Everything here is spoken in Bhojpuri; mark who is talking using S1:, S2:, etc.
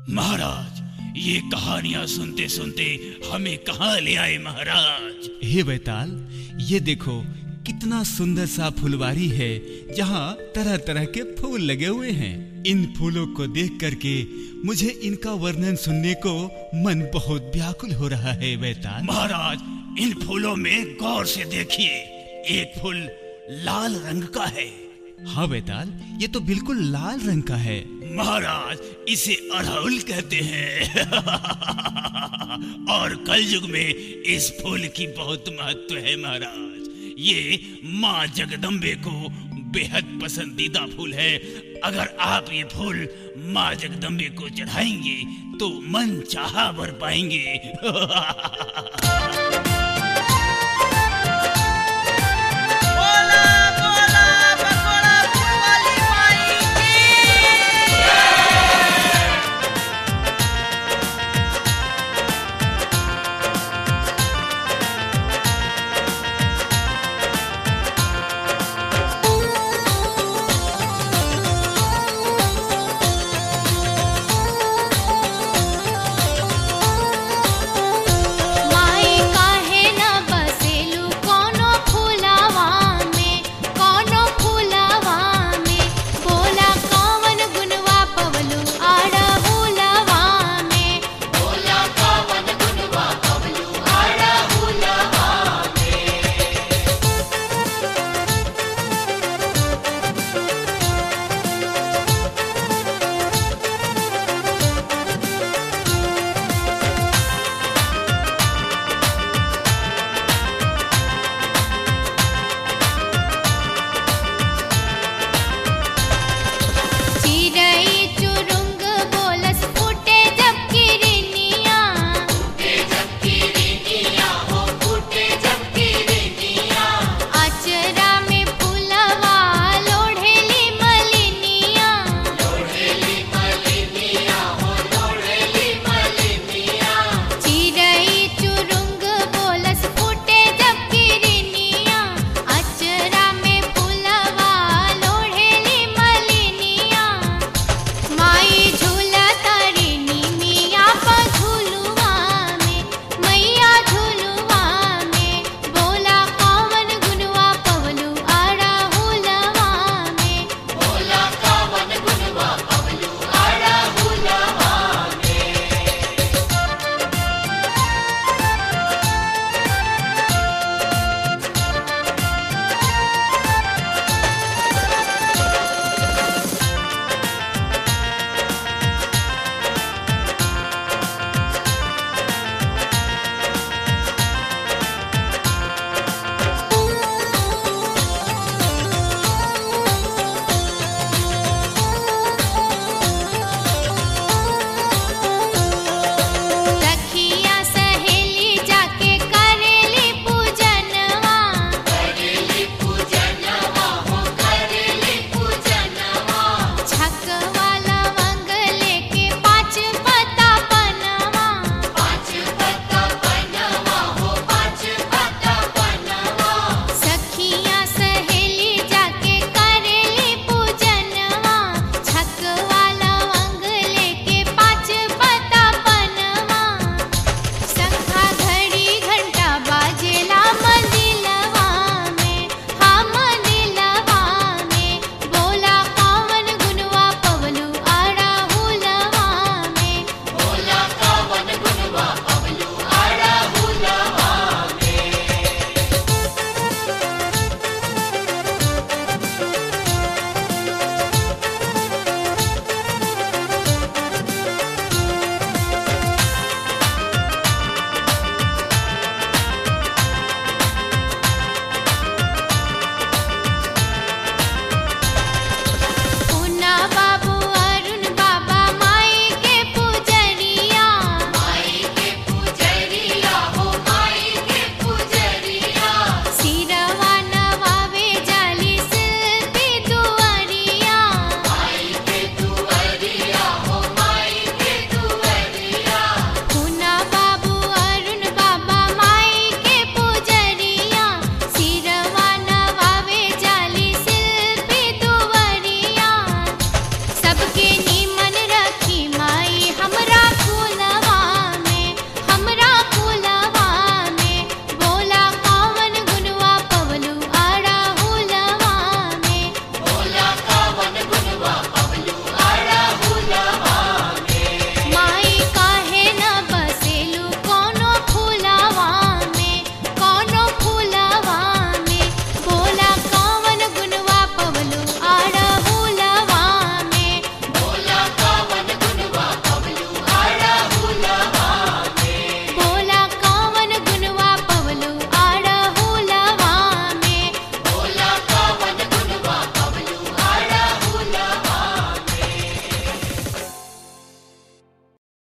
S1: महाराज, ये कहानियां सुनते सुनते हमें कहाँ ले आए महाराज।
S2: हे बैताल, ये देखो कितना सुंदर सा फुलवारी है जहाँ तरह तरह के फूल लगे हुए हैं। इन फूलों को देख करके मुझे इनका वर्णन सुनने को मन बहुत व्याकुल हो रहा है बैताल।
S1: महाराज, इन फूलों में गौर से देखिए, एक फूल लाल रंग का है।
S2: हाँ बैताल, ये तो बिल्कुल लाल रंग का है।
S1: महाराज, इसे अड़हुल कहते हैं। और कलयुग में इस फूल की बहुत महत्व है महाराज। ये माँ जगदम्बे को बेहद पसंदीदा फूल है। अगर आप ये फूल माँ जगदम्बे को चढ़ाएंगे तो मन चाहा वर पाएंगे।